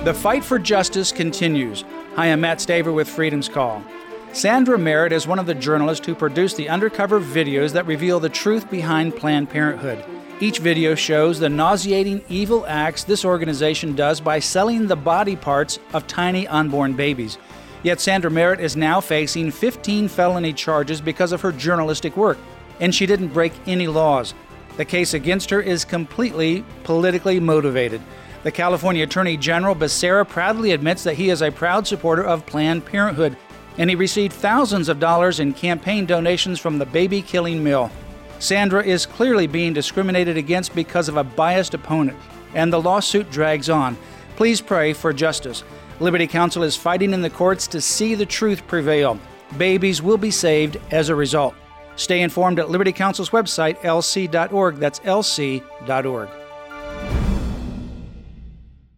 The fight for justice continues. Hi, I'm Matt Staver with Freedom's Call. Sandra Merritt is one of the journalists who produced the undercover videos that reveal the truth behind Planned Parenthood. Each video shows the nauseating, evil acts this organization does by selling the body parts of tiny unborn babies. Yet Sandra Merritt is now facing 15 felony charges because of her journalistic work, and she didn't break any laws. The case against her is completely politically motivated. The California Attorney General Becerra proudly admits that he is a proud supporter of Planned Parenthood, and he received thousands of dollars in campaign donations from the baby-killing mill. Sandra is clearly being discriminated against because of a biased opponent, and the lawsuit drags on. Please pray for justice. Liberty Counsel is fighting in the courts to see the truth prevail. Babies will be saved as a result. Stay informed at Liberty Counsel's website, lc.org. That's lc.org.